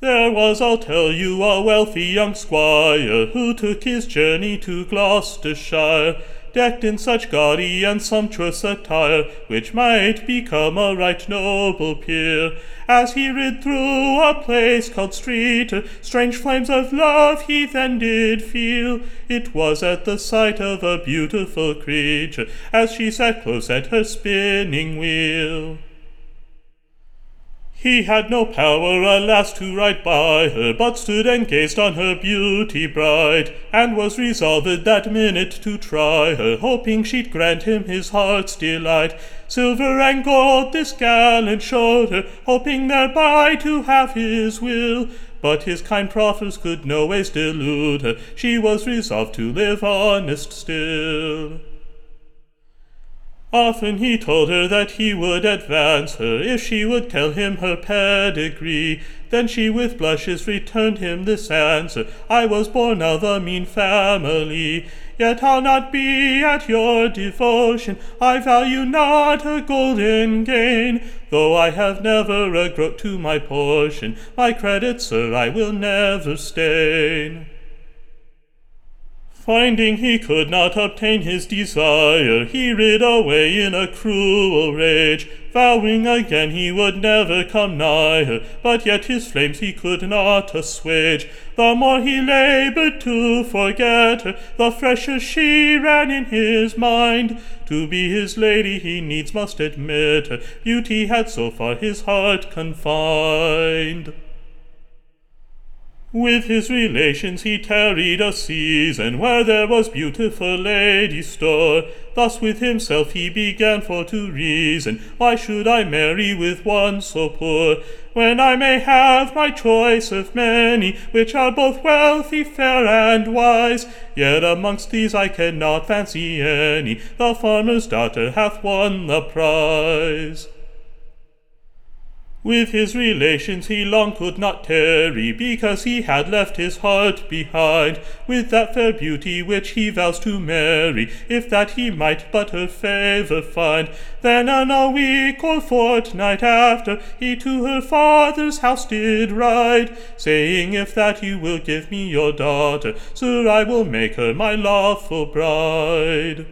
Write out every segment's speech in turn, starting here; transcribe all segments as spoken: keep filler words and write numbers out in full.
There was, I'll tell you, a wealthy young squire, who took his journey to Gloucestershire, decked in such gaudy and sumptuous attire, which might become a right noble peer. As he rid through a place called Streator, strange flames of love he then did feel. It was at the sight of a beautiful creature, as she sat close at her spinning wheel. He had no power, alas, to ride by her, but stood and gazed on her beauty bright, and was resolved that minute to try her, hoping she'd grant him his heart's delight. Silver and gold this gallant showed her, hoping thereby to have his will. But his kind proffers could no ways delude her, she was resolved to live honest still. Often he told her that he would advance her, if she would tell him her pedigree. Then she with blushes returned him this answer, I was born of a mean family. Yet I'll not be at your devotion, I value not a golden gain. Though I have never a groat to my portion, my credit, sir, I will never stain. Finding he could not obtain his desire, he rid away in a cruel rage, vowing again he would never come nigh her, but yet his flames he could not assuage. The more he laboured to forget her, the fresher she ran in his mind. To be his lady he needs must admit her beauty had so far his heart confined. With his relations he tarried a season, where there was beautiful ladies' store. Thus with himself he began for to reason, why should I marry with one so poor, when I may have my choice of many, which are both wealthy, fair, and wise? Yet amongst these I cannot fancy any, the farmer's daughter hath won the prize. With his relations he long could not tarry, because he had left his heart behind, with that fair beauty which he vows to marry, if that he might but her favour find. Then in a week or fortnight after, he to her father's house did ride, saying, if that you will give me your daughter, sir, I will make her my lawful bride.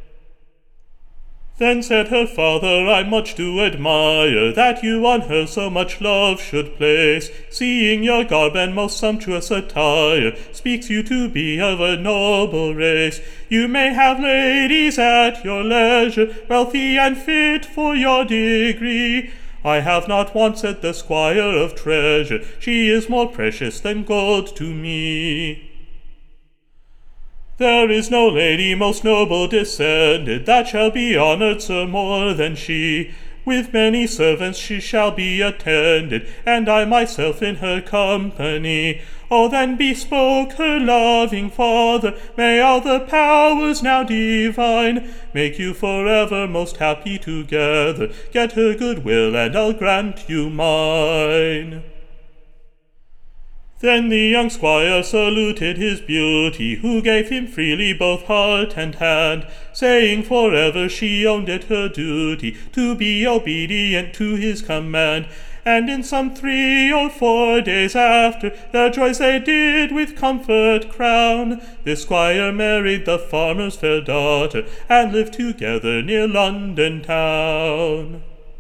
Then said her father, I much do admire that you on her so much love should place, seeing your garb and most sumptuous attire speaks you to be of a noble race. You may have ladies at your leisure, wealthy and fit for your degree. I have not want, said the squire, of treasure, she is more precious than gold to me. There is no lady most noble descended, that shall be honoured, sir, more than she. With many servants she shall be attended, and I myself in her company. O then bespoke her loving father, may all the powers now divine make you forever most happy together. Get her good will, and I'll grant you mine. Then the young squire saluted his beauty, who gave him freely both heart and hand, saying forever she owned it her duty to be obedient to his command. And in some three or four days after, their joys they did with comfort crown. This squire married the farmer's fair daughter, and lived together near London town.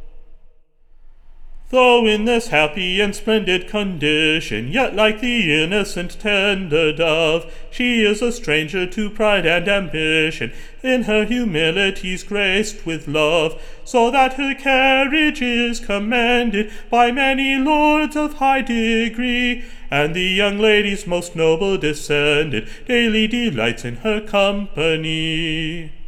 Though in this happy and splendid condition, yet like the innocent tender dove, she is a stranger to pride and ambition, in her humility's graced with love, so that her carriage is commended by many lords of high degree, and the young lady's most noble descended daily delights in her company.